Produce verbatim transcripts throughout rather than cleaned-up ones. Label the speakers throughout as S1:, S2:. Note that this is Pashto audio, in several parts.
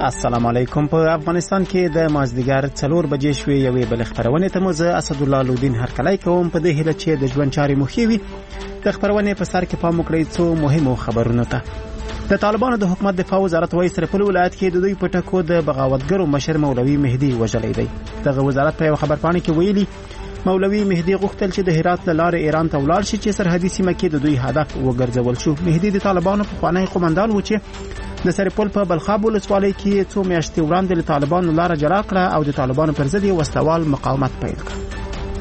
S1: السلام علیکم. په افغانستان کې د مازدیګر څلور بجې شوې یوې بل خبرونه ته مو زه اسدالله لودین هرکلی کوم په دې هیله چې د ژوند چارې مو ښې وي. د خبرونې په سر کې پام وکړئ څو مهمو خبرونو ته. د طالبانو د حکومت دفاع وزارت وايي سرپل ولایت کې د دوی په ټکو د بغاوتګرو مشر مولوي مهدي وژلی دی. دغه وزارت په یو خبرپاڼه کې ویلي مولوي مهدي غوښتل چې د هرات له لارې ایران ته ولاړ شي چې سرحدي سیمه کې د دوی هدف وګرځول شو. مهدي د طالبانو پخوانی قومندان و چې د سرپل په بلخاب ولسوالۍ کې څو میاشتې وړاندې له طالبانو لاره جلا کړه او د طالبانو پر ضد یې وسلوال مقاومت پیل کړ.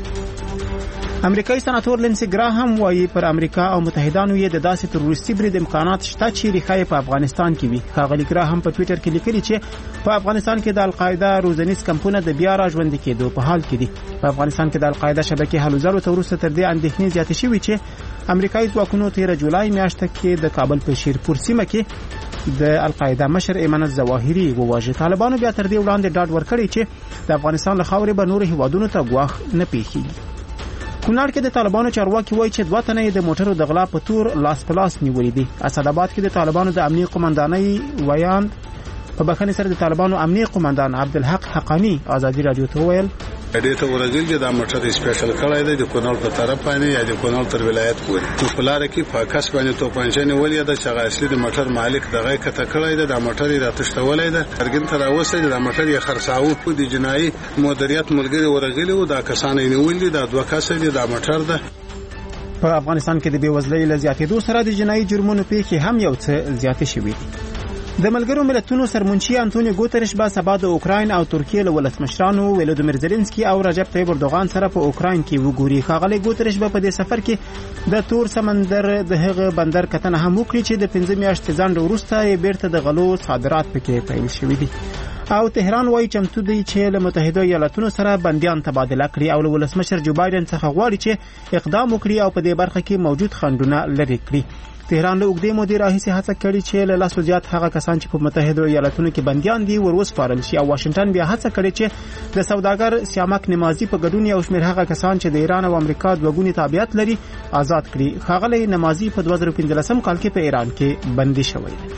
S1: امریکایي سناتور لینسي ګراهام وايي پر امریکا او متحدانو یې د داسې تروریستي برید امکانات شته چې ریښه په افغانستان کې وي. ښاغلي ګراهام په ټویټر کې لیکلي چې په افغانستان کې د القاعده روزنیز کمپونه د بیا راژوندي کېدو په حال کې دي. په افغانستان کې د القاعده شبکې هلو ځلو ته وروسته تر دې اندېښنې زیاتې شوې چې امریکایي ځواکونو تېره جولای میاشته کې د کابل په شیرپور سیمه کې د القاعده مشر ایمن الظواهري وواژه. طالبانو بیا تر دې وړاندې ډاډ ورکړی چې د افغانستان له خاورې به نور هیوادونو ته ګواښ نه پیښیږي. کونړ کې د طالبانو چارواکي وایي چې دوه تنه د موټرو د غلا په تور لاس په لاس نیولې دي. اسداباد کې د طالبانو د امنیه قومندانۍ ویان په بخښنې سره د طالبانو امنیه قومندان عبدالحق حقانی ازادي رادیو ته ویل
S2: دې ته ورغل چې دا موټر سپیشل کړای دی د کونړ په طرف باندې یا د کونړ تر ولایت پورې په لار کې په کس باندې توپنچې نیولې ده چې اصلي د موټر مالک دغه کته کړای دی. دا موټر را تشتولای دی ارګن تر اوسه دا موټر یې خرڅاو د جنایي مدیریت ملګری ورغلی او دا کسان یې نیولې دا دوه کس دي دا موټر ده.
S1: په افغانستان کې د بیوزلۍ له زیاتېدو سره د جنایي جرمونو پیښې هم یو څه زیاتې شوې دي. د ملګرو ملتونو سرمنشي انټونیو ګوتریش به سبا د اوکراین او ترکیې له ولسمشرانو ولودیمیر زيلنسکي او رجب طیب اردوغان سره په اوکراین کې وګوري. ښاغلی ګوتریش به په دې سفر کې د تور سمندر د هغه بندر کتنه هم وکړي چې د پنځه میاشتې ځنډ وروسته یې بیرته د غلو صادرات پکې پیل شوي دي. او تهران وايي چمتو دی چې له متحده ایالاتونو سره بنديان تبادله کړي او له ولسمشر جو بایدن څخه غواړي چې اقدام وکړي او په دې برخه کې موجود خنډونه لرې کړي. تهران له اوږدې مودې راهیسې هڅه کړې چې له لاسو زیات هغه کسان چې په متحده ایالاتونو کې بنديان دي وروسپارل شي او واشنگټن بیا هڅه کړې چې د سوداګر سیامک نمازي په ګډون یو شمېر هغه کسان چې د ایران او امریکا دوګونی تابعیت لري آزاد کړي. ښاغلی نمازي په دوه زره پنځلسم کال کې په ایران کې بندي شوی دی.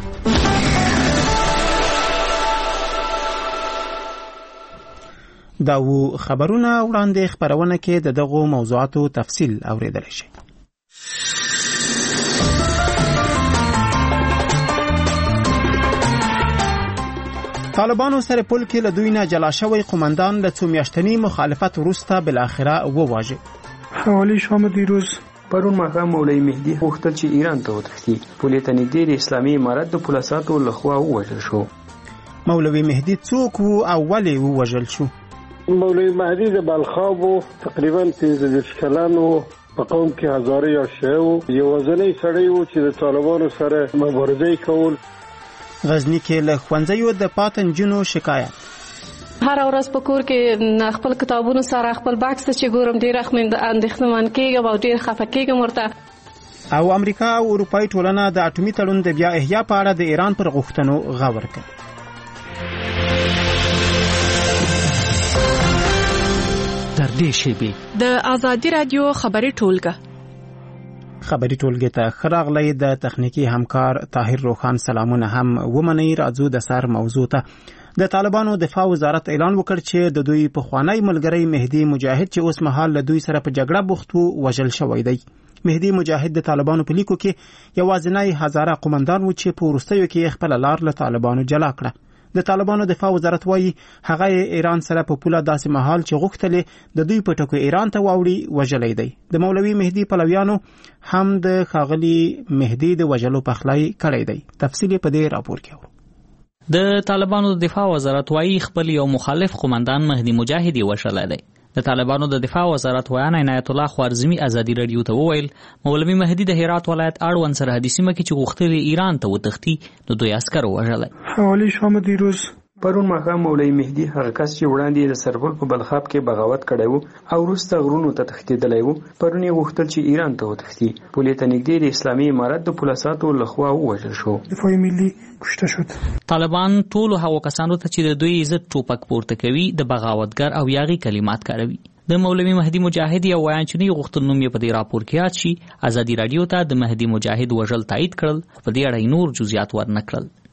S1: دا و خبرونه وړاندې خبرونه کې د دغو موضوعاتو تفصیل اوریدل شي. طالبانو سره پل کې له دوی نه جلا شوی قومندان له څو میاشتنی مخالفت وروسته بل اخره وواژه.
S3: حوالی شام دیروز پرون ماښام مولوي مهدي غوښتل چې ایران ته وتښتي. پولې ته نږدې د اسلامي امارت د پولیسو لخوا ووژل شو.
S1: مولوي مهدي څوک وو او ولې ووژل شو؟
S4: مولوي مهدي د بلخاب تقریبا پنځه دېرش کلن و. په قوم کې هزاره یا شیعه و. یوازینی سړی و چې د طالبانو سره مبارزه کول.
S1: غزنی کې له ښوونځیو د پاتې نجونو شکایت.
S5: هر ورځ په کور کې خپل کتابونو سره خپل باکس ته چې ګورم ډېر اندېښمن کېږم او ډېر خفه کېږم ورته.
S1: او امریکا او اروپایي ټولنه د اټومي تړون د بیا احیا په اړه د ایران پر غوښتنو غور کوي.
S6: تر دې شیبې
S7: د ازادي رادیو خبري ټولګه
S1: خبري ټولګه ته خراغلی د تخنیکی همکار طاهر روخان سلامونه هم ومني. راځو د سر موضوع ته. د طالبانو دفاع وزارت اعلان وکړ چې د دوی په خوانی ملګری مهدي مجاهد چې اوس مهال له دوی سره په جګړه بوخت وو وژل شوی دی. مهدي مجاهد د طالبانو په لیکو کې یوازینی هزاره قومندان و چې په وروستیو کې خپل لار له طالبانو جلا کړه. د طالبانو دفاع وزارت وايي هغه ایران سره په پوله داسې مهال چې غوښتلې د دوی په ټکو ایران ته واوړي وژلې دی. د مولوي مهدي پلویانو هم د ښاغلي مهدي د وژلو پخلای کړی دی. تفصیل په دې راپور کې اورو.
S6: د طالبانو د دفاع وزارت وايي خپل یو مخالف قومندان مهدي مجاهد وژلی دی. د طالبانو د دفاع وزارت ویان عنایت الله خوارزمی ازادي رادیو ته وویل مولوي مهدي د هرات ولایت اړوند سرحدي سیمه کې چې غوښتل ایران ته وتښتي نو دوی عسکر وژل.
S3: حوالی شام دیروز پرون ماښام مولوي مهدي هغه کس چې وړاندې د سرپل په بلخاب کې بغاوت کړی و او وروسته غرونو ته تښتېدلی و پرون یې غوښتل چې ایران ته وتښتي. پولې ته نږدې د اسلامي امارت د پولیسو لخوا ووژل شو. دفاع ملي کشته شد.
S6: طالبان ټولو هغو کسانو ته چې د دوی عزت ټوپک پورته کوي د بغاوتګر او یاغي کلمات کاروي. د مولوي مهدي مجاهد یو ویان چې نه غوښتل نوم یې په دې راپور کې یاد شي. ازادي رادیو ته د مهدي مجاهد وژل تایید کړل په دې اړه نور جزئیات ورنکړل.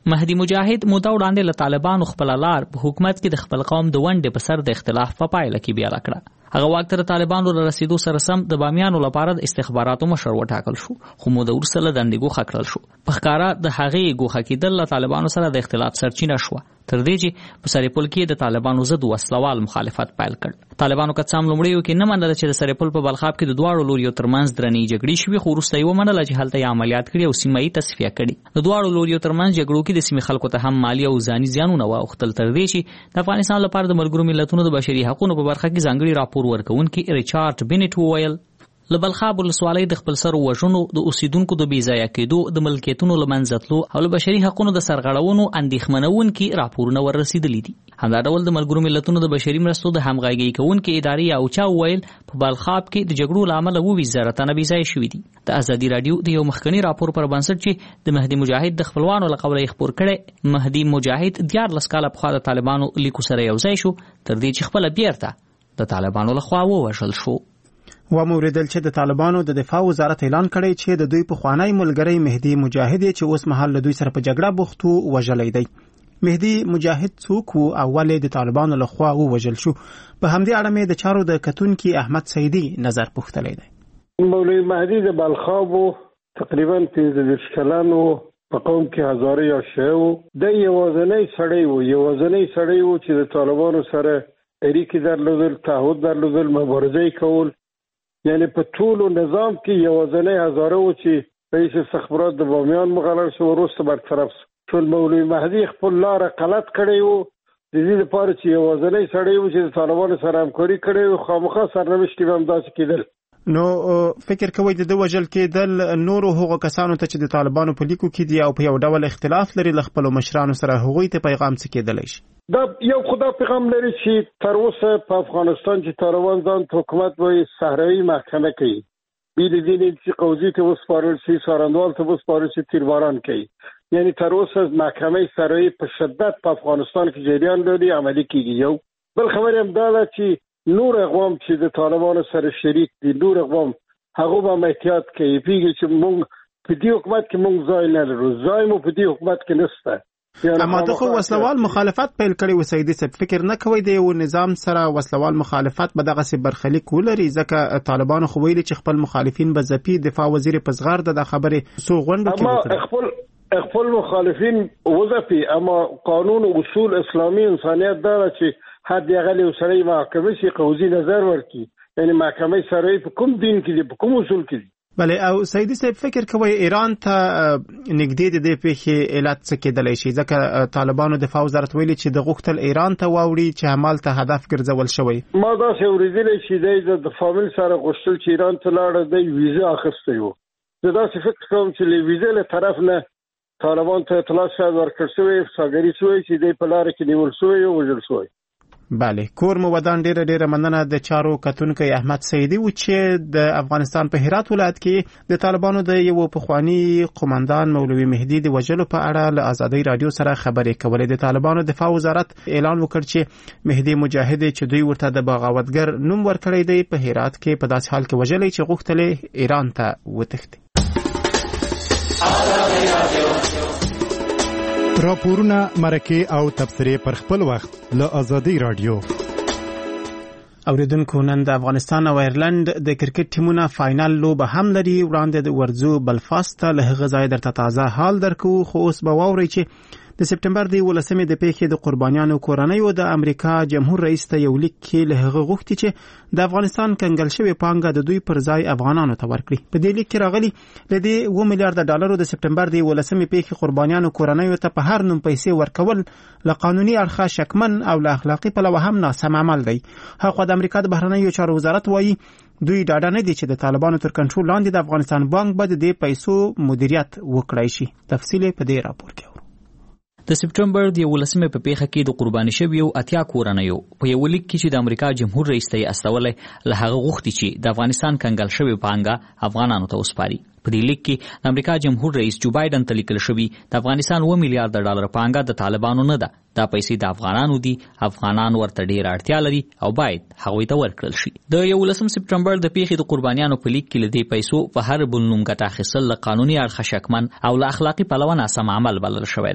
S6: مهدي مجاهد موده وړاندې له طالبانو خپل لار په حکومت کې د خپل قوم د ونډې په سر د اختلاف په پایله کې بیا کړه. هغه وخت تر طالبانو له رسیدو سره سم د بامیانو لپاره د استخباراتو مشر وټاکل شو، خو موده وروسته له دندې ګوښه کړل شو. په ښکاره د هغې ګوښه کېدل له طالبانو سره د اختلاف سرچینه شوه، تر دې چې په سرپل کې د طالبانو ضد وسلوال مخالفت پیل کړ. طالبانو که څه هم لومړیو کې نه منله چې د سرپل په بلخاب کې د دواړو لوریو ترمنځ درنې جګړې شوې، خو وروسته یې ومنله چې هلته یې عملیات کړي او سیمه یې تصفیه کړي. د دواړو لوریو ترمنځ جګړو کې د سیمې خلکو ته هم مالي او ځاني زیانونه واوښتل، تر دې چې د افغانستان لپاره د ملګرو ملتونو د بشري حقوقو په برخه کې ځانګړي راپور ورکوونکي ریچارډ بینټ وویل له بلخاب ولسوالۍ د خپل سر وژنو، د اوسیدونکو د بېځایه کېدو، د ملکیتونو له منځه تلو او له بشري حقوقو د سرغړونو اندېښمنونکي راپورونه وررسېدلي دي. همدا ډول د ملګرو ملتونو د بشري مرستو د همغږۍ کوونکې ادارې اوچا وویل په بلخاب کې د جګړو له امله اووه زره تنه بېځایه شوي دي. د ازادي راډیو د یو مخکني راپور پر بنسټ چې د مهدي مجاهد د خپلوانو له قوله یې خپور کړی، مهدي مجاهد دیارلس کاله پخوا د طالبانو لیکو سره یو ځای شو، تر دې چې خپله بیرته د طالبانو لخوا ووژل شو.
S1: و موریدل چې د طالبانو د دفاع وزارت اعلان کړی چې د دوی پخوانی ملګری مهدي مجاهد چې اوس مهال له دوی سره په جګړه بوخت وو وژلی دی. مهدي مجاهد څوک وو او ولې د طالبانو لخوا ووژل شو؟ په همدې اړه مې د چارو د کتونکي احمد سیدي نظر پوښتلی دی.
S4: مولوي مهدي د بلخاب تقریبا پنځه دېرش کلن و، په قوم کې هزاره یا شیعه و. د یوازینی سړی و یوازینی سړی و چې د طالبانو سره اړیکې درلودل، تعهد درلودل، مبارزه کول. یعنی په ټولو نظام کې یوازینی هزاره و چې رئیس استخبارات د بامیان مقرر شو، وروسته برطرف شو. ټول مولوي مهدي خپل لاره غلط کړی و، د دې لپاره چې یوازینی سړی و چې د طالبانو سره همکاري کړې و، خامخا سرنوشت کې هم داسې کېدل.
S1: نو فکر کوئ د ده وژل کېدل نورو هغو کسانو ته چې د طالبانو په لیکو کې دي او په یو ډول اختلاف لري له خپلو مشرانو سره، هغوی ته پیغام څه کېدلی شي؟ دا
S4: یو خدا پیغام لري چې تر اوسه په افغانستان چې طالبان ځان ته حکومت وایي صحرایي محکمه کوي، بې د دې چې قوضي ته وسپارل شي، څارندوال ته وسپارل شي، تیرباران کوي. یعنی تر اوسه محکمه صحرایي په شدت په افغانستان کې جریان لري، عملي کېږي. یو بل خبر هم دا ده چې نور اقوام چې د طالبانو سره شریک دي، نور اقوام هغه به احتیاط کوي، پیږي چې موږ په دې حکومت کې موږ ځای نه لرو، ځای مو په دې حکومت کې نشته.
S1: اما ته خو وسلوال مخالفت پیل کړی و سیدي صاحب، فکر نه کوئ د یو نظام سره وسلوال مخالفت به دغسې برخلیک ولري؟ ځکه طالبانو خو ویلي چې خپل مخالفین به ځپي. دفاع وزیر په زغر د خبرې څو غونډو کې وکړه.
S4: خپل خپل مخالفین وځپي، اما قانون او اصول اسلامي انسانیت دا چې حد اقل یو سړی محاکمه شي، قوضي نظر ورکړي. یعنی محکمه سره په کوم دین کې دي، په کوم اصول کې دي.
S1: بله، او سیدي صاحب فکر کوي ایران ته نږدې د دې پیښې علت څه کېدلی شي؟ ځکه طالبانو دفاع وزارت ویلي چې د غوښتل ایران ته واوړي چې همالته هدف ګرځول شوی.
S4: ما داسې اورېدلی چې دی د فامیل سره غوښتل چې ایران ته لاړه، دی ویزه اخیستی و. زه داسې فکر کوم چې له ویزې له طرف نه طالبان ته اطلاع شاید ورکړل شوی، ساګري شوی چې دی په لاره کې نیول شوی او وژل شوی.
S1: بله، کور مو ودان ډیره ډیره مننه د چارو کتونکی احمد سیدي و چې د افغانستان په هرات ولایت کې د طالبانو د یو پخوانی قومندان مولوي مهدي د وژلو په اړه له ازادي رادیو سره خبرې کولې. د طالبانو دفاع وزارت اعلان وکړ چې مهدي مجاهد چې دوی ورته د بغاوتګر نوم ورکړی دی په هرات کې په داسې حال کې وژلی چې غوښتل ایران ته وتښتي.
S8: راپورونه، مرکې او تبصرې پر خپل وخت له ازادي رادیو.
S1: اوریدونکو، نن د افغانستان او ایرلند د کرکټ ټیمونه فاینل لوبه هم لري. وړاندې د ورځو بلفاست ته له هغه ځایه درته تازه حال درکو، خو اوس به واورئ چې د سپټمبر د یولسمې د پیښې د قربانیانو کورنیو د امریکا جمهور رئیس ته یو لیک کې له هغه غوښتي چې د افغانستان کنګل شوې پانګه د دوی پر ځای افغانانو ته ورکړي. په دې لیک کې راغلي له دې اووه میلیارډ ډالرو د سپټمبر د یولسمې پیښې قربانیانو کورنیو ته په هر نوم پیسې ورکول له قانوني اړخه شکمن او له اخلاقي پلوه هم ناسم عمل دی. هغه د امریکا د بهرنیو چارو وزارت وایي دوی ډاډه نه دي چې د طالبانو تر کنټرول لاندې د افغانستان بانک به د دې پیسو مدیریت وکړای شي. تفصیل په دې راپور کې.
S6: د سپټمبر د یولسمې په پیښه کې د قرباني شویو اتیا کورنیو په یو لیک کې چې د امریکا جمهور رئیس ته یې استولی له هغه غوښتي چې د افغانستان کنګل شوې پانګه افغانانو ته وسپاري. په دې لیک کې د امریکا جمهور رئیس جو بایدن ته لیکل شوي د افغانستان اووه میلیارډ ډالر پانګه د طالبانو نه ده، دا پیسې د افغانانو دي، افغانان ورته ډېره اړتیا لري او باید هغوی ته ورکړل شي. د یولسم سپټمبر د پیښې د قربانیانو په لیک کې له دې پیسو په هر بل نوم ګټه اخیستل له قانوني اړخه شکمن او له اخلاقي پلوه ناسم عمل بلل شوی دی.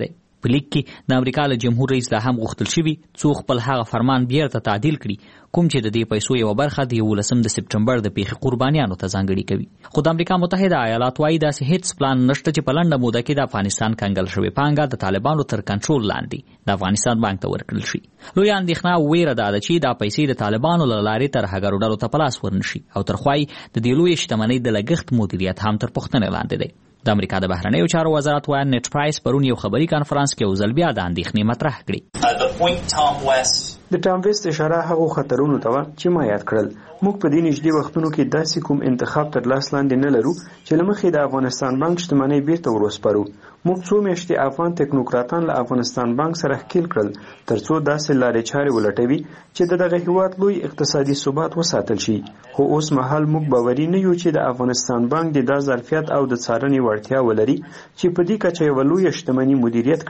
S6: په لیک کې د امریکا له جمهور رئیس دا هم غوښتل شوي څو خپل هغه فرمان بیرته تعدیل کړي کوم چې د دې پیسو یو برخه د یولسم د سپټمبر د پیښې قربانیانو ته ځانګړي کوي. خو د امریکا متحده ایالات وايي داسې هیڅ پلان نشته چې په لنډه موده کې د افغانستان کنګل شوې پانګه د طالبانو تر کنټرول لاندې د افغانستان بانک ته ورکړل شي. لوی اندېښنه ویره ده چې دا پیسې د طالبانو له لارې تر هغو ډلو ته په لاس ورنشي او تر خوای د دې لوی شتمنۍ د لګښت مدیریت هم تر پوښتنې لاندې دی. د امریکا د بهرنیو چارو وزارت وایي نیټ پرایس پرون یو خبري کانفرنس کې یو ځل بیا د اندېښنې مطرح کړې.
S3: د ټام ویسټ اشاره هغو خطرونو ته چې ما یاد کړل. موږ په دې نږدې وختونو کې داسې کوم انتخاب تر لاس لاندې نه لرو چې له مخې د افغانستان بانک شتمنۍ بیرته وروسپارو. موږ څو میاشتې افغان تکنوکراتان له افغانستان بانک سره ښکیل کړل ترڅو داسې لارې چارې ولټوي چې د دغه هیواد لوی اقتصادي ثبات وساتل شي. خو اوس مهال موږ باوري نه یو چې د افغانستان بانک د دا ظرفیت او د څارنې وړتیا ولري چې په دې کچه یوه لویه شتمني مدیریت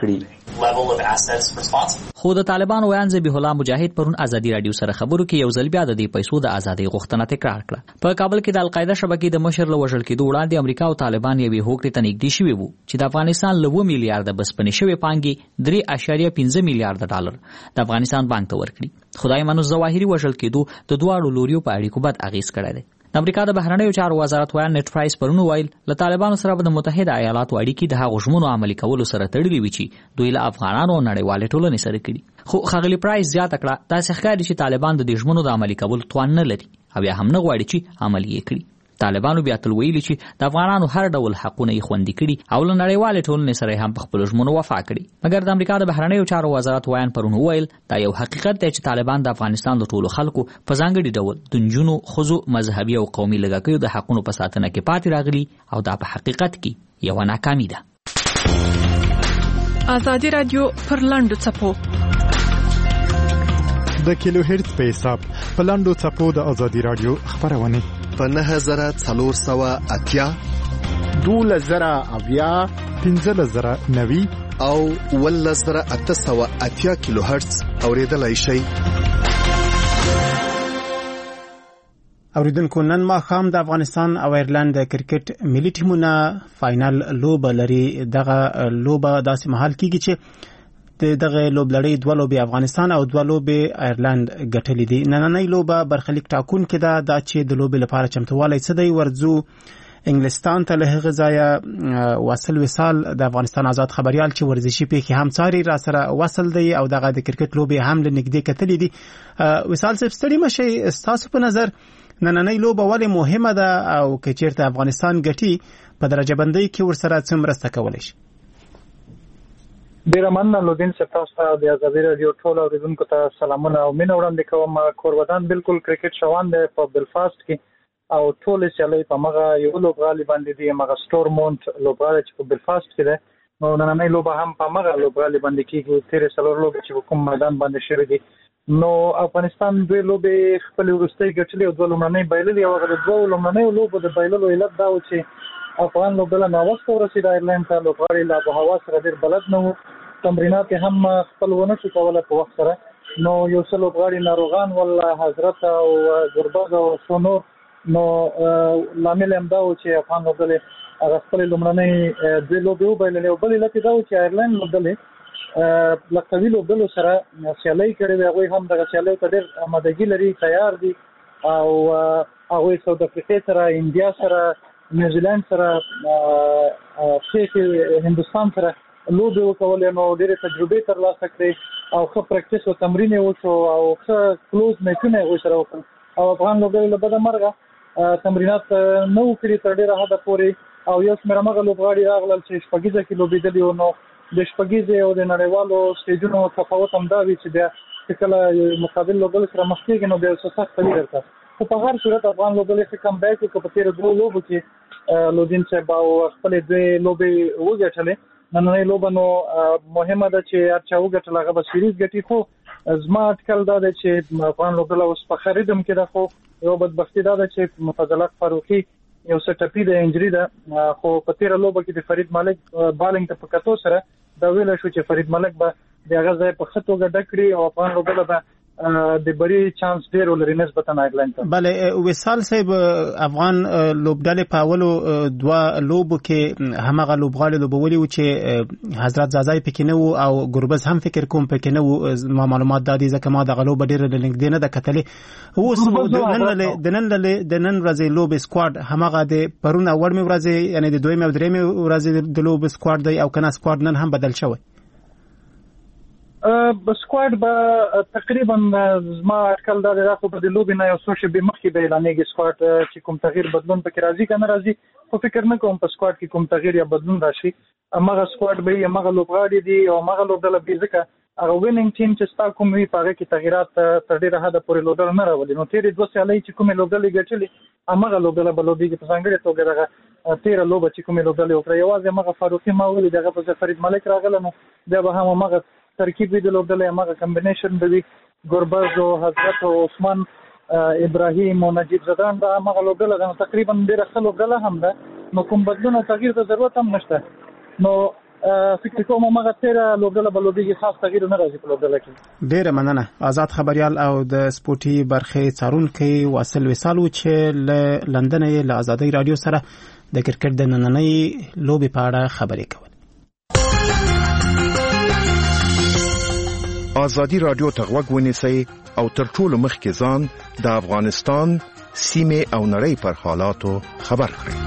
S3: کړي.
S6: خو د طالبانو ویان ذبیح الله مجاهد پرون ازادي رادیو سره خبرو کې یو ځل بیا د دې پیسو د ازادۍ غوښتنه تکرار کړه. په کابل کې د القاعده شبکې د مشر له وژل کېدو وړاندې امریکا او طالبان یوې هوکړې ته نږدې شوي وو چې د افغانستان له اوه میلیارډه بسپنې شوې پانګې درې اعشاریه پنځه میلیارډه ډالر د افغانستان بانک ته ورکړي. خدای منو ظواهري وژل کېدو د دواړو لوریو په اړیکو بد اغیز کړی دی. د امریکا د بهرنیو چارو وزارت وایي نیټ پرایس پرون ویل له طالبانو سره د متحده ایالاتو اړیکې د هغو ژمنو عملي کولو سره تړلې وي چې دوی له افغانانو او نړیوالې ټولنې سره کړي. خو ښاغلي پرایس زیاته کړه داسې ښکاري چې طالبان د دې ژمنو د عملي کولو توان نه لري او یا هم نه غواړي چې عملي یې کړي. طالبانو بیا تل ویلي چې د افغانانو هر ډول حقونه یې خوندي کړي او له نړیوالې ټولنې سره هم په خپلو ژمنو وفا کړي. مګر د امریکا د بهرنیو چارو وزارت وایان پرون وویل دا یو حقیقت دی چې طالبان د افغانستان د ټولو خلکو په ځانګړي ډول د نجونو ښځو مذهبي او قومي لږکیو د حقونو په ساتنه کې پاتې راغلي او دا په حقیقت کې یوه ناکامي ده.
S7: ازادي رادیو پر لاندو څپو
S8: د کیلو هرتز په حساب په لاندو څپو د ازادي رادیو خبرونه
S9: په نهه زره څلور سوه اتیا
S10: دولس زره اویا
S8: پنځلس زره نوي
S9: او اوولس زره اته سوه اتیا کیلو هرتز اوریدلای شئ.
S1: اوریدونکو نن ماښام د افغانستان او ایرلند د کرکټ ملي ټیمونه فاینل لوبه لري. دغه لوبه داسې مهال کیږي چې د دغه لوبلړۍ دوه لوبې افغانستان او دوه لوبې ایرلند ګټلې دي. نننۍ لوبه برخلیک ټاکونکې ده دا چې د لوبې لپاره چمتووالی څه دی. ورځو انګلستان ته له هغه ځایه واصل وصال د افغانستان آزاد خبریال چې ورزشي پیښې هم څاري را سره وصل دی او دغه د کرکټ لوبې هم له نږدې کتلې دي. وصال صاحب ستړي مشئ ستاسو په نظر نننۍ لوبه ولې مهمه ده او که چیرته افغانستان ګټي په درجه بندۍ کې ورسره څه مرسته کولی شي؟
S11: ډیره مننه لودین صاحب، تاسو ته د ازادي رادیو ټول اوریدونکو ته سلامونه او مینه وړاندې کوم. کورودان بالکل کرکټ شوان دی په بلفاست کې او ټول سیالۍ په مغه یو لوبغالي باندې دی، مغه سټورمونت لوبغالي چې په بلفاست کې ده. نو نننۍ لوبه هم په مغه لوبغالي باندې کېږي. تیرې څلور لوبې چې په کوم میدان باندې شوې دي. نو افغانستان دوی لوبې خپل وروستۍ ګټلې او دوه لومړنۍ بایللې او هغه د دوه لومړنیو لوبو د بایللو علت دا و چې افغان لوبډله ناوخته ورسېده ایرلند ته. لوبغاړي له آب و هوا سره ډېر بلد نه وو، تمرینات هم خپل ونه شو کولی په وخت سره. نو یو څه لوبغاړي ناروغان ول، حضرت او ګربز او څو نور. نو لامل هم دا و چې افغان لوبډلې هغه خپلې لومړنۍ دوې لوبې وبایللې او بل علت یې دا و چې ایرلند لوبډلې له قوي لوبډلو سره سیالۍ کړې وې. هغوی هم دغه سیالیو ته ډېر آمادګي لري، تیار دي او هغوی ساوت افریقې سره، انډیا سره، نیوزیلند سره، ښې هندوستان سره لوبې وکولې. نو ډېرې تجربې ترلاسه کړې او ښه پریکټس او تمرین یې وشو او ښه کلوز میچونه یې هغوی سره وکړل. او افغان لوبډلې له بده مرغه تمرینات نه وو کړي تر ډېره حده پورې او یو شمېر همغه لوبغاړي راغلل چې شپږیزه کې لوبېدلي وو. نو د شپږیزې او د نړیوالو سټیجونو تفاوت هم دا وي چې بیا چې کله مقابل لوبډلې سره مخ کېږي نو بیا یو څه سخته وي درته. خو په هر صورت افغان لوبډلې ښه کم بیک وکړه په تېرو دوو لوبو کې لودین صاحب او خپلې دوې لوبې وګټلې. نننۍ لوبه نو مهمه ده چې هر چا وګټل هغه به سیریز ګټي. خو زما اټکل دا دی چې افغان لوبډله اوس په ښه ریډم کې ده. خو یو بدبختي دا ده چې مفضلات فاروقي یو څه ټپي ده، انجري ده. خو په تېره لوبه کې د فرید ملک بالنګ ته په کتو سره دا ویلی شو چې فرید ملک به د هغه ځای په ښه توګه ډک کړي او افغان لوبډله به د بری چانس ډیر ولري نسبتا آیرلند ته.
S1: بله وصال صاحب افغان لوبډلې په اولو دوه لوبو کې همغه لوبغاړي لوبولي و چې حضرت زازای پکې نه وو او ګربز هم فکر کوم پکې نه وو. ما معلومات دادي ځکه ما د غلوب ډیر لنګ نه د کتلې اوس د نن د نن ورځې لوب سکواډ همغه د پرون اول می ورځې یعنی د دویم او دریم ورځې د لوب سکواډ دی او کنه سکواډ نن هم بدل شوی.
S11: سکواډ به تقریبا زما اټکل دا دی خو په د لوبې نه یو څو شېبې مخکې به اعلانېږي سکواډ چې کوم تغییر بدلون پکې راځي که نه راځي خو فکر نه کوم په سکواډ کې کوم تغییر یا بدلون راشي. همغه سکواډ به وي همغه لوبغاړي دي او همغه لوبډله به ځکه هغه ویننګ ټیم چې ستا کوم وي په هغه کې تغییرات تر ډېره حده پورې لوبډله نه راولي. نو تېرې دوه سیالۍ چې کومې لوبډلې ګټلې همغه لوبډله به لوبېږي په ځانګړې توګه دغه تېره لوبه چې کومې لوبډلې وکړه یوازې همغه فاروقي ما ولید هغه په فرید ملک راغله نو بیا به هم همغه ترکیب وي د لوبډلې همغه کمبینیشن به وي ګربز او حضرت او عثمان ابراهیم او نجیب زدران دا همغه لوبډله ده. نو تقریبا ډېره ښه لوبډله هم ده نو کوم بدلون او تغییر ته ضرورت هم نشته. نو فکر کوم همغه تېره لوبډله به لوبېږي خاص تغییر نه راځي په لوبډله کې.
S1: ډېره مننه آزاد خبریال او د سپورټي برخې څارونکی واصل وصال و چې له لندن یې له ازادۍ راډیو سره د کرکټ د نننۍ لوبې په اړه خبرې کول.
S9: ازادي رادیو ته غوږ ونیسئ او تر ټولو مخکې ځان د افغانستان سیمې او نړۍ پر حالاتو خبر کړئ.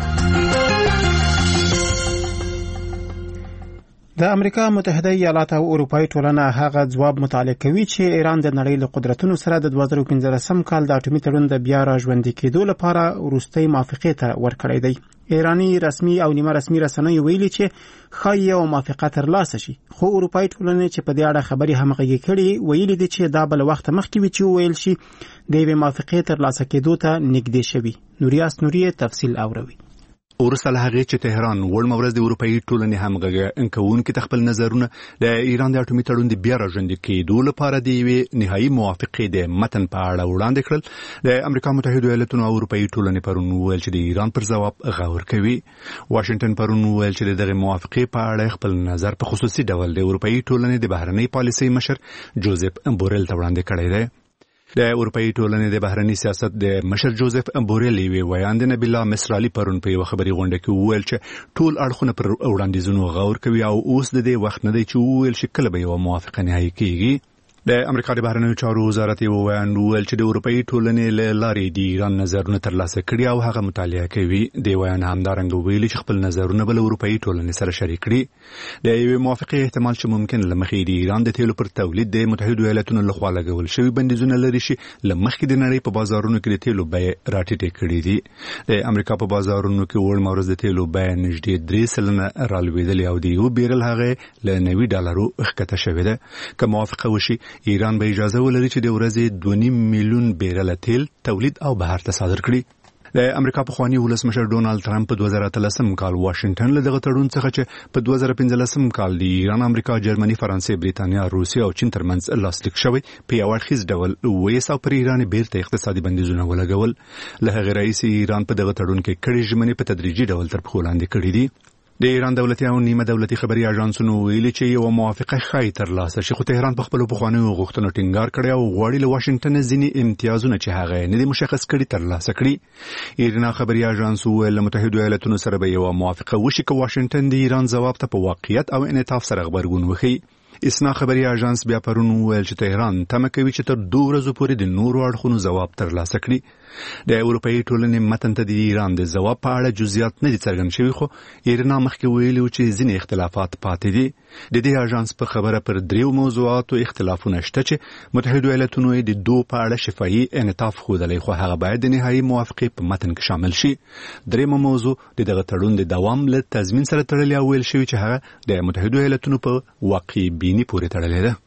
S1: د امریکا متحده ایالات او اروپאי ټولنه هغه ځواب مطالعه کوي چې ایران د نړۍ له قدرتونو سره د دوه زره پنځلسم کال د اټومي تړون د بیا راژوندي کېدو لپاره وروستۍ موافقې ته ورکړی دی. ایرانی رسمي او نیمه رسمي رسنیو ویلي چې ښایي یو موافقه ترلاسه شي خو اروپאי ټولنې چې په دې اړه خبرې همغږي کړي ویلي دي چې دا بل وخت مخکې وي چې وویل شي د یوې موافقې ترلاسه کېدو ته نږدې شوي. نوریاس نوري تفصیل اوروي.
S12: ورسره هغه چې تهران وړ مورز د اروپאי ټولنې همغږي انکوونکو ته خپل نظرونه د ایران د اټومي تړون د بیا راژوندي کېدو لپاره د یوې نهایي موافقې د متن په اړه وړاندې کړل. د امریکا متحده ایالاتونو او اروپאי ټولنې پرون ویل چې د ایران پر ځواب غور کوي. واشنگټن پرون ویل چې دغه موافقې په اړه خپل نظر په خصوصي ډول د اروپאי ټولنې د بهرنۍ پالیسۍ مشر جوزف بورل ته وړاندې کړی دی. د اروپאי ټولنې د بهرنی سیاست د مشر جوزف بورل وی ویاند نبیلا مصرالی پرون په یو خبري غونډه کې وویل چې ټول اړخونه پر وړاندیزونو غور کوي او اوس د دې وخت نه دی چې وویل چې کله به یو موافقه نهایی کیږي. د امریکا د بهرنیو چارو وزارت یو ویاند وویل چې د اروپאי ټولنې له لارې د ایران نظرونه ترلاسه کړي او هغه مطالعه کوي. د ویاند همدارنګه ویلي چې خپل نظرونه بل اروپאי ټولنې سره شریک کړي. د یوې موافقې احتمال چې ممکن لمخې د ایران د تیلو پر تولید د متحده ایالاتونو لخوا لګول شوی بندیزونه لري شي لمخې د نړۍ په بازارونو کې د تیلو بیې راټیټې کړې دي. د امریکا په بازارونو کې وړ مورز د تیلو بیې نږدې درې سلنه رالوېدلې او د یو بیرل هغه له نوي ډالرو ښکته شوې ده. که موافقه وشي ایران به اجازه ولري چې د ورځې دوه نیم میلیون بیرل تیل تولید او بهر ته صادر کړي. د امریکا پخوانی ولسمشر ډونالد ټرمپ په دوه زره اتلسم کال واشنگټن له دغه تړون څخه چې په دوه زره پنځلسم کال د ایران، امریکا، جرمني، فرانسې، بریتانیا، روسیه او چین ترمنځ لاسلیک شوی په یو اړخیز ډول ویسا پر ایران بیرته اقتصادي بندیزونه ولګول. له هغه رئیس ایران په دغه تړون کې کړي ژمنې په تدریجي ډول تر پښو لاندې کړي دي. د ایران دولتي او نیمه دولتي خبري اژانسونو ویلي چې یو موافقه ښایي ترلاسه شي، خو تهران په خپل پخوانیو غوښتنو ټینګار کړی او غواړي له واشنگټن ځینې امتیازونه چې هغه نه دي مشخص کړي ترلاسه کړي. ایران خبري اژانس ویل له متحده ایالاتونو سره به یو موافقه وشي که واشنگټن د ایران ځواب ته په واقعیت او انعطاف سره غبرګون وښيي. اسنا خبري اژانس بیا پرون ویل چې تهران تمه کوي چې تر دوه ورځې پورې د نورو اړخونو ځواب ترلاسه کړي. د اروپאי ټولنې متن ته د ایران د ځواب په اړه جزئیات نه دي څرګند شوي، خو ایران مخکې ویلي چې ځینې اختلافات پاتې دي. د دې اژانس په خبره پر دریو موضوعاتو اختلافونه شته چې متحده ایالاتونو یې د دوه په اړه شفاهي انعطاف ښودلی، خو هغه باید د نهایي موافقې په متن کې شامل شي. درېیمه موضوع د دغه تړون د دوام له تضمین سره تړلې او ویل شوي چې هغه د متحده ایالاتونو په واقعي بیني پورې تړلې ده.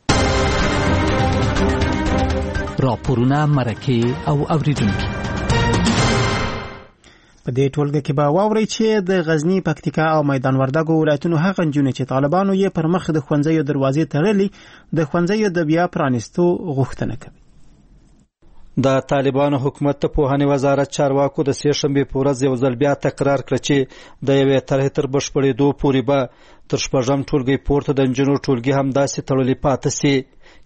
S13: راپورونه، مرکې او اوریدونکي
S1: په دې ټولګه کې به واورئ چې د غزنی، پکتیکا او میدان وردګو ولایتونو هغه نجونې چې طالبانو یې پر مخ د ښوونځیو دروازې تړلې د ښوونځیو د بیا پرانیستو غوښتنه کوي.
S14: د طالبانو حکومت ته پوهنې وزارت چارواکو د سې شنبې په ورځ یو ځل بیا تکرار کړ چې د یوې طرحې تر بشپړېدو پورې به تر شپږم ټولګي پورته د نجونو ټولګي همداسې تړلې پاتې سي.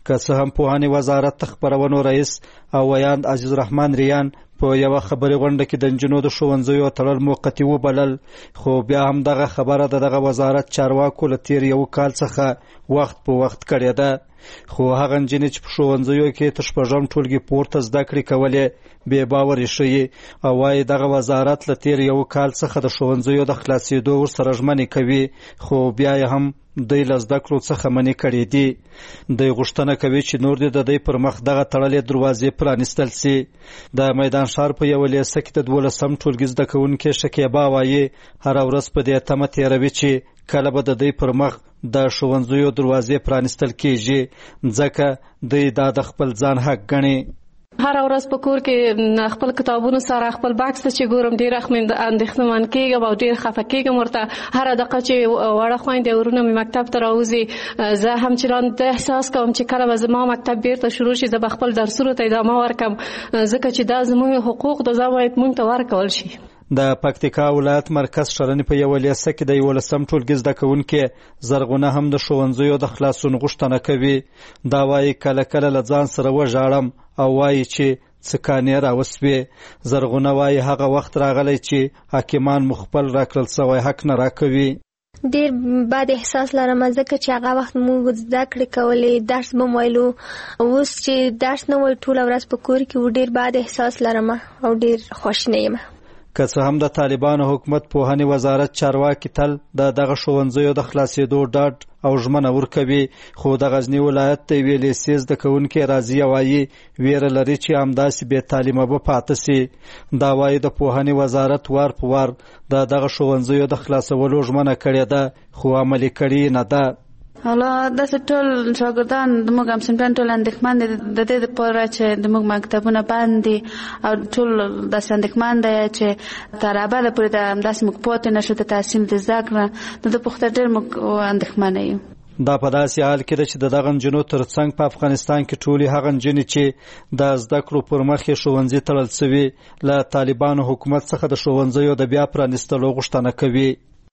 S14: که څه هم پوهنې وزارت خبرونو رئیس او ویاند عزیز الرحمن ریان په یوه خبري غونډه کې د نجونو د ښوونځیو تړل موقتي وبلل، خو بیا هم دغه خبره د دغه وزارت چارواکو له تیر یو کال څخه وخت په وخت کړې ده. خو هغه نجونې چې په ښوونځیو کې تر شپږم ټولګي پورته زده کړې کولې بې باورې ښیي او وایي دغه وزارت له تیر یو کال څخه د ښوونځیو د خلاصېدو ورسره ژمنې کوي، خو بیا یې هم دوی له زده کړو څخه منې کړې دي. دوی غوښتنه کوي چې نور دې د دوی پر مخ دغه تړلې دروازې پرانیستل سي. د میدان ښار په یوه لیسه کې د دولسم ټولګي زده کوونکې شکیبا وایي هره ورځ په دې تمه تېروي چې کله به د دوی پر مخ د ښوونځیو دروازې پرانیستل کېږي، ځکه دوی دا د خپل ځان حق ګڼي.
S5: هر ورځ په کور کې خپل کتابونو سره خپل باکس ته چې ګورم ډېر اندېښمن کېږم او ډېر خفه کېږم ورته. هره دقیقه چې وړه خویندې ورونه مې مکتب ته راوځي زه هم چران د احساس کوم چې کله به زما مکتب بیرته شروع شي زه به خپل درسونو ته ادامه ورکړم، ځکه چې دا زموږ حقوق ده، دا باید موږ ته ورکول شي.
S14: د پکتیکا ولایت مرکز شرنې په یوه لیسه کې د یولسم ټولګي زده کوونکې زرغونه هم د ښوونځیو د خلاصون غوښتنه کوي. دا وایي کله کله له ځان سره وژاړم او وایي چې څه کانې راوسوې. زرغونه وایي هغه وخت راغلی چې حاکمان مو خپل راکړل سوی حق نه راکوي.
S15: ډیر بد احساس لرم ځکه چې هغه وخت موږ زده کړې کولې، درس به مو ویلو، اوس چې درس نه وایو ټوله ورځ په کور کې و. ډیر بد احساس لرم او ډیر خواشینی یم.
S14: که څه هم د طالبانو حکومت پوهنې وزارت چارواکي تل د دغه ښوونځیو د خلاصېدو ډاډ او ژمنه ورکوي، خو د غزني ولایت د یوې لیسې زده کوونکې راضیه وایي ویره لري چې همداسې بې تعلیمه به پاته سي. دا وایي د پوهنې وزارت وار په وار د دغه ښوونځیو د خلاصولو ژمنه کړې ده، خو عملي کړې نه ده.
S16: حالا داسې ټول شاګردان د موږ همصنفیان ټول اندېښمن دي د دې دپاره چې د موږ مکتبونه بند دي او ټول داسې اندېښمن دی چې تر ابده پورې د همداسې موږ پاتې نشو د تحصیل د زده کړه. د ده په خاطر ډېر موږ اندېښمنه یو.
S14: دا په داسې حال کې ده چې د دغه نجونو تر څنګ په افغانستان کې ټولې هغه نجونې چې د زده کړو پر مخ یې ښوونځي تړل سوي له طالبانو حکومت څخه د ښوونځیو د بیا پرانیستلو غوښتنه کوي.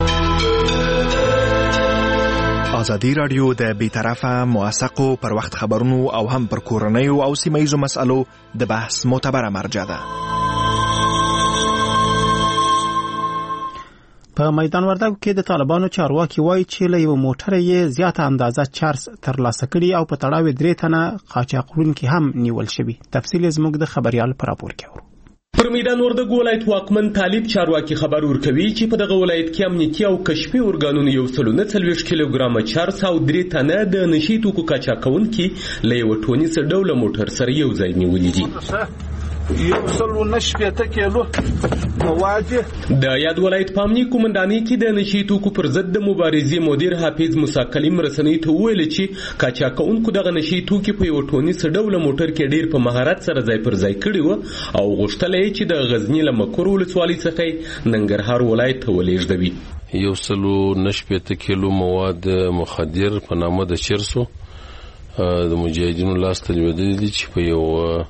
S9: ازادي رادیو د بیطرفه موثقو پر وخت خبرونو او هم پر کورنیو او سیمه‌ییزو مسألو د بحث معتبره مرجع ده.
S1: په میدان وردګو کې د طالبانو چارواکي وایي چې له یو موټر یې زیاته اندازه چارج ترلاسه کړي او په تړاو درې تنه قاچاقونکي هم نیول شوي. تفصیل زموږ د خبريال پر راپور کې اورو.
S17: پر میدان وردګو ولایت واکمن طالب چارواکي خبر ورکوي چې په دغه ولایت کې امنیتي او کشفي ارګانونو یو سل نه څلوېښت کیلوګرامه چارج او درې تنه د نشي توکو قاچاقونکي له یو ټونیز ډوله موټر سره یو ځای نیولي دي.
S18: یو سل نه شپېته کیلو مواد
S17: د یاد ولایت په امنیتي قومندانۍ کې د نشي توکو پر ضد د مبارزې مدیر حافظ موسی کلیم رسنۍ ته وویل چې قاچاقونکو دغه نشي توکي په یو ټونیز ډوله موټر کې ډیر په مهارت سره ځای پر ځای کړي و او غوښتل یې چې د غزنی له مکور ولسوالۍ څخه ننګرهار ولایت ته ولېږدوي.
S19: یو سل نه شپېته کیلو مواد مخدر په نامه د چرسو د مجاهدینو لاس ته لوېدلي دي چې په یو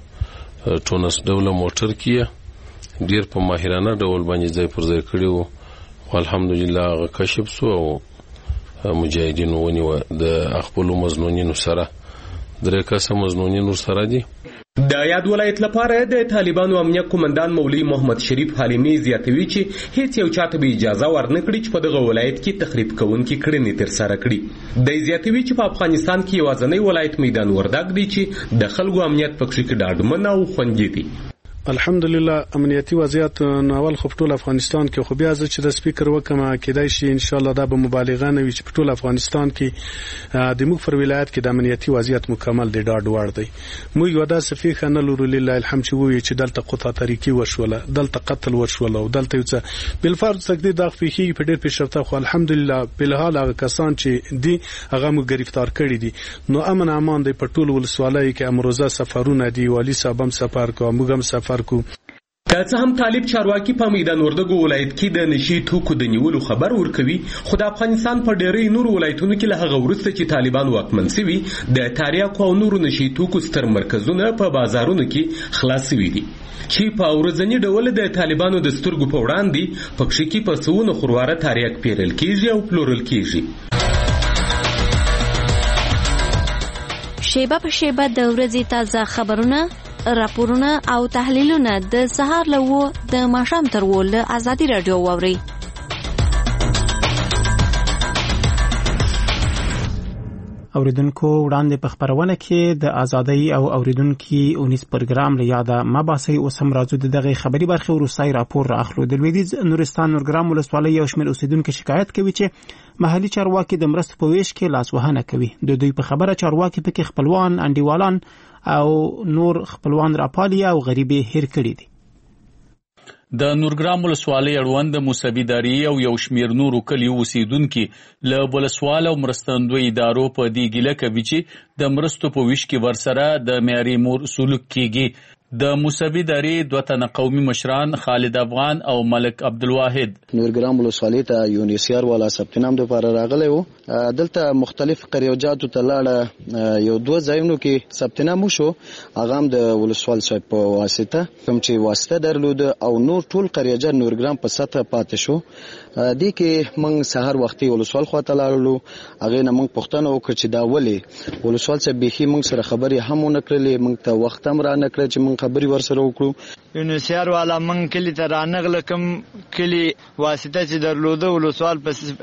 S19: ټونس ډوله موټر کې ډیر په ماهرانه ډول باندې ځای پر ځای کړي وو. الحمدلله هغه کشف سو او مجاهدینو ونیو د خپلو مظنونینو سره درې کسه مظنونین ورسره دي.
S17: د یاد ولایت لپاره د طالبانو امنیت قومندان مولوي محمد شریف حلیمی زیاتوي چې هیڅ یو چاته به اجازه ورنکړي چې په دغه ولایت کې تخریب کوونکي کړنې ترسره کړي. د زیاتوي چې په افغانستان کې یوازینی ولایت میدان وردګ دی چې د خلکو امنیت پکې کې ډاډمن او خوندي دی.
S2: الحمدلله امنیتي وضعیت ناول خو ټول افغانستان کې خو بیا چې د سپیکر وکم کېدای شي ان شاء الله دا به مبالغه نه وي چې ټول افغانستان کې د موږ پر ولایت کې د امنیتي وضعیت مکمل دی ډاډ وړ دی. موږ یو داسې فیخ نه لرو لله الحمد چې وایي چې دلته قطع طریقې وشوله دلته قتل وشوله او دلته یو څه بل فرض تقدیر د فیخي په ډېر پیشرفته خو الحمدلله په حال هغه کسان چې دی هغه مو گرفتار کړي دي نو امن امان دی په ټول ولسوالۍ کې امروزه سفرونه دی والی صاحب هم سفر کوي موږ هم سفر که
S17: څه هم طالب چارواکي په میدان وردګو ولایت کې د نشي توکو د نیولو خبر ورکوي خو د افغانستان په ډېری نورو ولایتونو کې له هغه وروسته چې طالبان واکمن شوي د تاریاکو او نورو نشي توکو ستر مرکزونه په بازارونو کې خلاص شوي دي چې په ورځني ډول د طالبانو د سترګو په وړاندې پکښې کې په سوونه خورواره تاریاک پیرل کېږي او پلورل کېږي.
S20: شیبه په شیبه د ورځې تازه خبرونه، راپورونه او تحلیلونه د سهار له وو د ماښام تر وو له ازادي راډیو واورئ.
S1: اوریدونکو وړاندې په خبرونه کې د ازادۍ او اوریدونکو اونیس پروګرام له یاده مباحثي او سم راځو دغه خبري برخه وروستای راپور راخلو. د لویدیځ نورستان نورګرام ولسوالۍ یو شمېر اوسیدونکو شکایت کوي چې محلي چارواکي د مرستو په ویش کې لاسوهنه کوي. د دوی په خبره چارواکي پکې خپلوان، انډیوالان او نور خپلوان راپالي او غریبي هیر کړي دي.
S6: د نورګرام ولسوالۍ اړوند موسوي داري او یو شمېر نورو کلیو اوسیدونکو له ولسوال او مرستندوی ادارو په دې ګیله کوي چې د مرستو په ویش کې ورسره د معیاري مور سلوک کیږي. د موسوي داري دوه تنه قومي مشران خالد افغان او ملک عبدالواحد
S21: نورګرام ولسوالۍ ته یونیسیار والا ثبت نام لپاره راغلی وو. دلته مختلف قریوجاتو ته لاړه، یو دوه ځایونو کې ثبت نام وشو، هغه هم د ولسوال صاحب په واسطه، کوم چې واسطه درلود او نور ټول قریوجات نورګرام په سطح پاتې شو. دې کې موږ سهار وختي ولسوال خواته لاړو، هغه نه موږ پوښتنه وکړه چې دا ولې ولسوال صاحب بيخي موږ سره خبرې هم ونه کړلې، موږ ته وخت هم را نه کړ چې موږ خبري ورسره وکړو.
S22: یونیسیار والا موږ کلی ته رانغله، کوم کلی واسطه چې درلوده ولسوال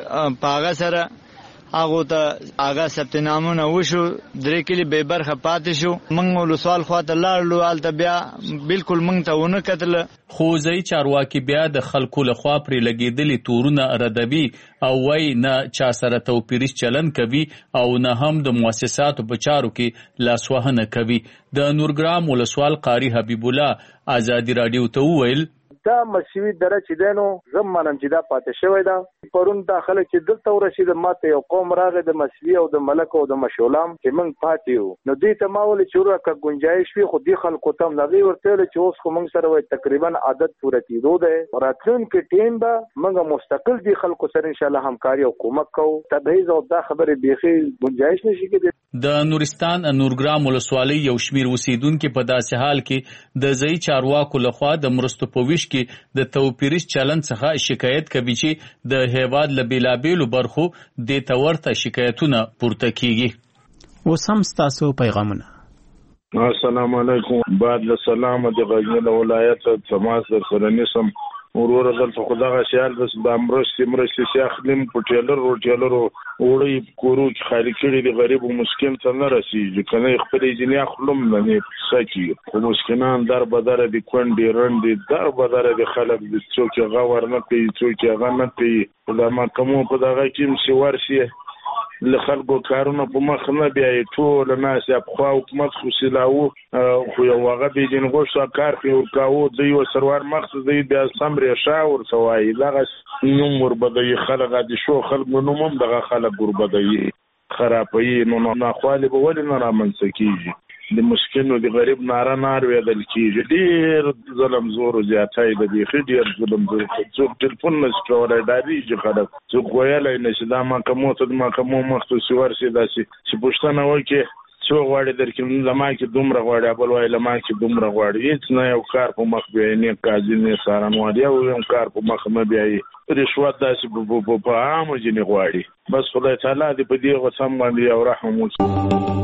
S22: په هغه سره هغه ته هغه ثبت نامونه وشو، درې کلی به برخه پاتې شو. موږ ولسوال خواته لاړو، هلته بیا بالکل موږ ته ونه کتل.
S6: خو ځای چارواکي بیا د خلکو لخوا پرې لګېدلي تورونه ردوي او وایي نه چا سره توپیریز چلن کوي او نه هم د مؤسساتو په چارو کې لاسوهنه کوي. د نورګرام ولسوال قاری حبیب الله ازادي راډیو ته وویل
S23: دا مسیوي دره چې دینو زم منم چې دا پاتې شوی دا پرون داخله چې دلته ورشي د ماته یو قوم راغی د مسیوي او د ملک او د مشولام چې موږ پاتې یو، نو دوی ته ما ولې چې ورکه گنجایش وي، خو دې خلکو ته نغې ورته چې اوس خو موږ سره وای تقریبا عادت پوره کیدو ده، راتلونکي ټیم به موږ مستقل دي خلکو سره ان شاء الله همکاري او کومک کوو. تبعیض او دا خبره بيخي گنجایش نشي کېدی.
S6: د نورستان نورګرام ولسوالۍ یو شمېر اوسیدونکو په داسې حال کې د ځای چارواکو لخوا د مرستو په ویش کې د توپیریز چلن څخه شکایت کوي چې د هیواد له بیلابیلو برخو د تورته شکایتونه پورته کیږي.
S1: وسم ستاسو پیغامونه.
S24: السلام علیکم. بعد له سلام د غزنی ولایت تماس در سره نسم ورور دلته خدای غشال بس د امرستي مرستي شاخلم په ټیلر رو ټیلر وړي کورو کې خالي کړي د غریب او مسکین ته نه رسیږي، کنه خپل جنیا خلم نه سکی خو مسکینان در بدر دي کونډي رندي در بدر دي خلک د څوک غوړ نه کوي، څوک غو نه کوي. په ما کوم په دغه کې مشي ورشي له خلکو کارونه په مخ نه بیا ټول ناس په خوا حکومت خو سلاو خو یو هغه به جن غوښه کار کوي او کاو د یو سروار مقصد دی بیا سمري شاور سوای دغه نوم وربدي خلک دي شو خلک نو هم دغه خلک وربدي خرابوي نو نه خالي به ول نه رامنځ کیږي. د مسکینو د غریب ناره نار ویدل کیږي، ډیر ظلم زور زیاتای د دې ډیر ظلم زور څوک ټلیفون نشي کولای دایږي خلک څوک ویلای نشي دا ما کومه ته ما کومه مختصي ورسي داسي چې پښتنه وکي څو غواړي درکې لما کې دومره غواړي بل وای لما کې دومره غواړي هیڅ نه یو کار په مخ به نه قاضي نه سارنوالي او یو کار په مخ نه بیاي رشوت داسي په عام جنې غواړي. بس خدای تعالی دې په دې غوسم باندې او رحم وکړي.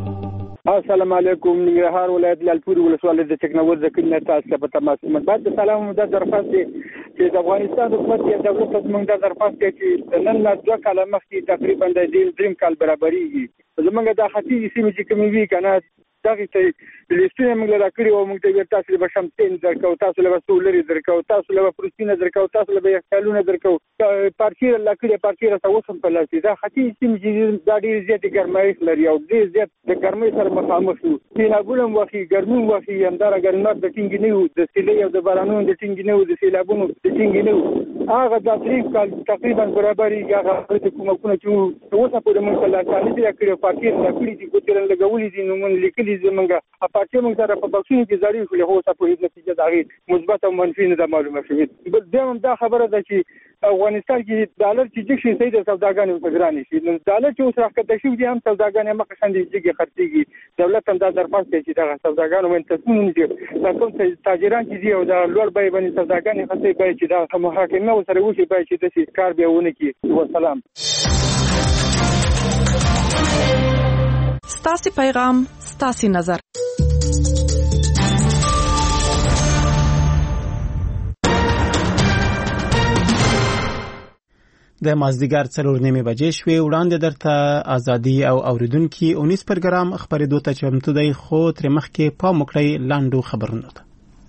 S25: السلام علیکم. ننګرهار ولایت لالپور ولسوالۍ د ټکنالوژي د کلینر تاسو په تماس کې بعد سلام د درخواست چې د افغانستان حکومت یې د دولت موږ د درخواست چې نن لا دوه کاله مخکې تقریبا د دې دریم کال برابرېږي زمونږ د خطي سیمې چې کومې وی کنه دغه ته لیستونه موږ را کړی او موږ ته تاسو له شمتین درکو، تاسو له سولري درکو، تاسو له پروتین درکو، تاسو له یخالونه درکو، پارچیر لکړي پارچیر تاسو هم په لاسي دا خطي سیمې چې د ډېر زیات ګرمایش لري او ډېر زیات د ګرمۍ سره مخامخ شو. سیلابونه وخی ګرمي وخی همدار ګرمت د ټینګ نه وو، د سیلې او د بارانونو د ټینګ نه وو، د سیلابونو د ټینګ نه وو. هغه د دریم کال تقریبا برابرې هغه د کومکونه چې اوسه په موږ لا تعالی دې کړو پارچیر لکړي چې ګوترن لګولې دي نو موږ لیکلي زمونږه اپاچې موږ سره په بکسونو کې زړې خو له هوسه په هیڅ نتیجه دغه مثبت او منفي نه معلومه شوې. بل دیم دا خبره ده چې افغانستان کې ډالر چې چې شي د سوداګانو په ګرانې شي نو ډالر چې اوس راکته شي دي هم سوداګانې مخه شاندې چې خرڅيږي. دولت هم دا درخواست کوي چې دا سوداګانو من تصمیم نیسي دا کوم تاجران چې دی او دا لوړ بیه باندې سوداګانې خاصه به چې دا محاکمه سره وشي به چې د کار به ونه کی. والسلام.
S3: ستاسو پیغام ستاسو نظر.
S1: د مازدیګر څلور نیمې بجې شوې. وړاندې درته ازادي او اوریدونکي اونیس پروګرام خبرېدو ته چمتو دی، خو ترې مخکې پام وکړئ لاندو خبرونو ته.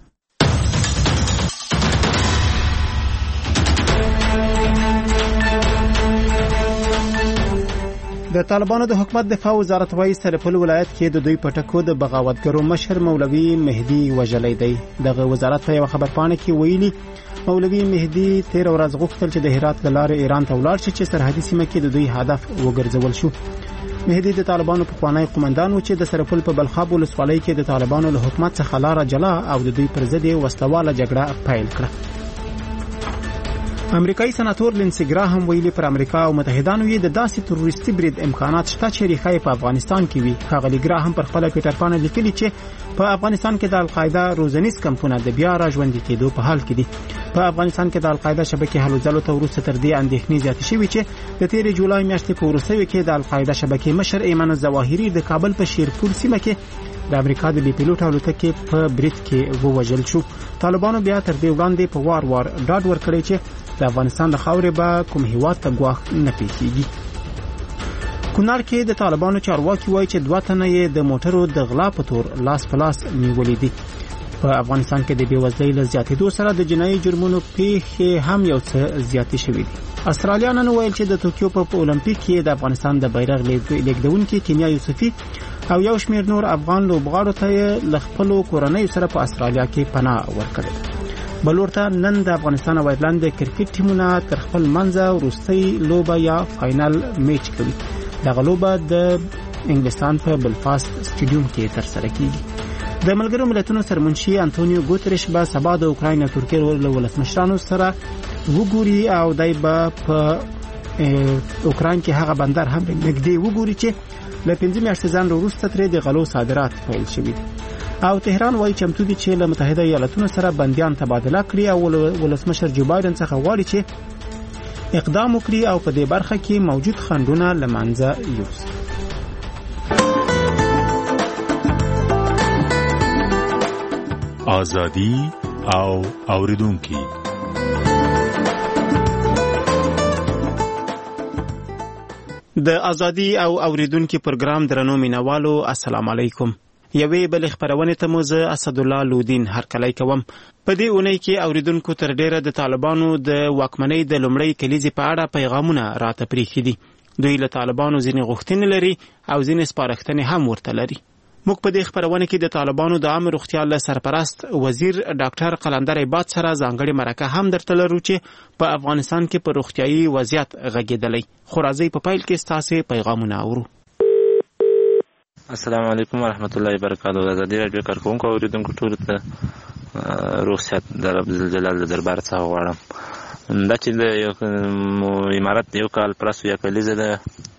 S1: د طالبانو د حکومت دفاع وزارت وايي سرپل ولایت کې د دوی پټکو د بغاوتګرو مشر مولوي مهدي وژلی دی. دغه وزارت په یو خبرپاڼه کې ویلي مولوي مهدي تیر ورځ غوښتل چې د هرات له لارې ایران ته ولاړ شي چې سرحدي سیمه کې د دوی هدف وګرځول شو. مهدي د طالبانو پخوانی قومندان و چې د سرپل په بلخاب ولسوالۍ کې د طالبانو له حکومت څخه لاره جلا او د دوی پر ضد یې وسلواله جګړه پیل کړه. امریکایي سناتور لینسي ګراهم ویلي پر امریکا او متحدانو یې د داسې تروریستي برید امکانات شته چې ریښه په افغانستان کې وي. ښاغلي ګراهم پر خپل ټویټر باندې لیکلي چې په افغانستان کې د القاعده روزنیز کمپونه د بیا راژوندي کېدو په حال کې دي. په افغانستان کې د القاعده شبکې هلو ځلو ته وروسته تر دې اندېښنې زیاتې شوې چې د تیرې جولای میاشتې په وروستیو کې د القاعده شبکې مشر ایمن الظواهري د کابل په شیرپور سیمه کې د امریکا د بي پیلوټ الوتکې په برید کې ووژل شو. طالبانو بیا تر دې وړاندې په وار وار ډاډ ورکړی چې د افغانستان د خاورې به کوم هیواد ته ګواښ نه پیښیږي. کونړ کې د طالبانو چارواکي وایي چې دوه تنه یې د موټرو د غلا په تور لاس په لاس نیولې دي. په افغانستان کې د بېوزلۍ له زیاتېدو سره د جنایي جرمونو پیښې هم یو څه زیاتې شوې دي. استرالیانو ویل چې د توکیو په اولمپیک کې د افغانستان د بیرغ لیږدونکي کیمیا یوسفي او یو شمېر نور افغان لوبغاړو ته له خپلو کورنیو سره په استرالیا کې پناه ورکړې. بلورته نن د افغانستان او ایرلند د کرکټ ټیمونه تر خپل منځه وروستۍ لوبه یا فائنل میچ کوي. دغه لوبه د انګلستان په بلفاست سټیډیوم کې ترسره کیږي. د ملګرو ملتونو سرمنشي انټونیو ګوتریش به سبا د اوکراین او ترکیې له ولسمشرانو سره وګوري او دای به په اوکراین کې هغه بندر هم نږدې وګوري چې له پنځه میاشتې ځان وروسته ترې د غلو صادرات پیل شوي. او تهران وايي چمتو دي چې له متحده ایالاتونو سره بنديان تبادله کړي او ولسمشر جو بایدن څخه غواړي چې اقدام وکړي او په دې برخه کې موجود خنډونه له منځه یوسي.
S4: ازادي او اوریدونکي
S1: د ازادي او اوریدونکي پروګرام درنو مینوالو السلام علیکم. یوې بل خبرونه ته موزه اسد الله لودین هرکلی کوم. په دې اونۍ کې اوریدونکو تر ډیره د طالبانو د واکمنۍ د لومړۍ کلیزې په اړه پیغامونه راته پریښي دي. دوی له طالبانو ځینې غوښتنې لري او ځینې سپارښتنې هم ورته لري. موږ په دې خبرونه کې د طالبانو د عامه روغتیا له سرپرست وزیر ډاکټر قلندر عباد سره ځانګړي مرکه هم درته لرو چې په افغانستان کې په روغتیايي وضعیت غږېدلی. خو راځئ په پیل کې ستاسو پیغامونه اورو.
S7: السلام علیکم ورحمت الله وبرکاتہ. د ازادي راډیو کارکونکو اوریدونکو ټولو ته روغتیا د رب جلال دربار څخه غواړم دا چې د یو امارت یو کال پرس یا کلیزه ده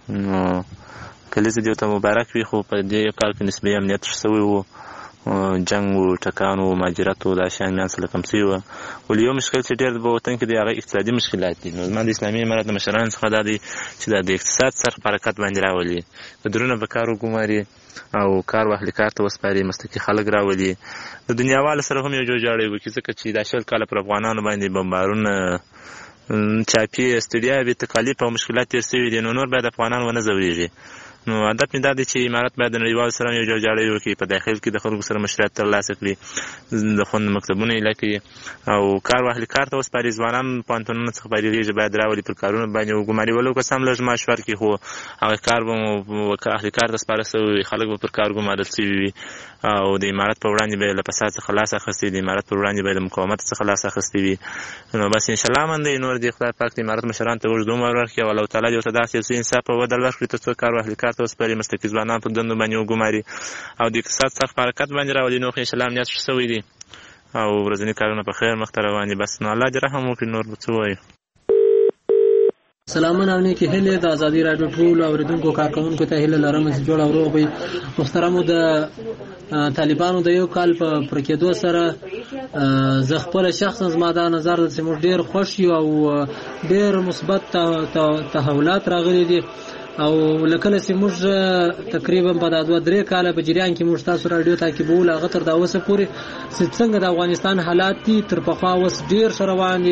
S7: کلیزه دیو ته مبارک وي. خو په دې یو کال کې نسبي امنیت شوی وو، جنگ و ټکان و مهاجرت و دا شیان میان سره کم شوي وو. ولې یو مشکل چې ډېر په وطن کې دی هغه اقتصادي مشکلات دي. نو زما د اسلامي امارت د مشرانو څخه دا دی چې دا د اقتصاد سره حرکت باندې راولي، کدرونه به کار وګماري او کار واخلي، کار ته وسپاري، مستقي خلک راولي، د دنیاوالو سره هم یو جوړجاړی وکړي. ځکه چې دا شل کاله پر افغانانو باندې بمبارونه چاپي ستړیا بې تکالیف او مشکلات تېر شوي دي. نو نور باید افغانان ونه ځورېږي. نو هدف مې دا دی چې امارت باید د نړیوالو سره یو جوړجاړی وکړي، په داخل کې د خلکو سره مشروعیت ترلاسه کړي، د خوند مکتبونه یې لکړي او کار واخلي، کار ته وسپاري. ځوانان پوهنتونونو څخه فارغېږي باید راولي، پر کارونو باندې وګماري، ولو که څه هم لږ معاش ورکړي، خو هغه کار به مو اهلي کار ته سپاره شوی وي، خلک به پر کار ګمارل شوي وي او د امارت په وړاندې به یې له فساد څخه لاس اخیستی، د امارت په وړاندې به یې له مقاومت څخه لاس اخیستی وي. نو بس انشاءالله من دی نور د خدای پاک د امارت مشرانو ته اوږد عمر ورکړي او الله تعالی دې ورته داسې یو څه انصاف او عدل ورکړي تر څو کار واخلي، کار ته وسپاري، مستقي ځوانان په دندو باندې وګماري او د اقتصاد سخت حرکت باندې راولي. نو خو انشاءالله امنیت ښه شوی دی او ورځني کارونه په خیر مخته روان دي. بس نو الله دې رحم وکړي، نور به څه ووایو.
S8: سلامونه او نیکې هیلې د ازادي راډیو ټولو اورېدونکو کارکوونکو ته هیله لرم چې جوړ او روغ وي. محترمو، د طالبانو د یو کال په پر کېدو سره زه خپله شخصا زما دا نظر ده چې موږ ډېر خوښ یو او ډېر مثبت تحولات راغلي دي او لکه چې موږ تقریبا په دغه درې کاله په جریان کې موږ تاسو رادیو تعقیبول هغه تر دا اوسه پورې څنګه د افغانستان حالات دي تر پخوا اوس ډیر روان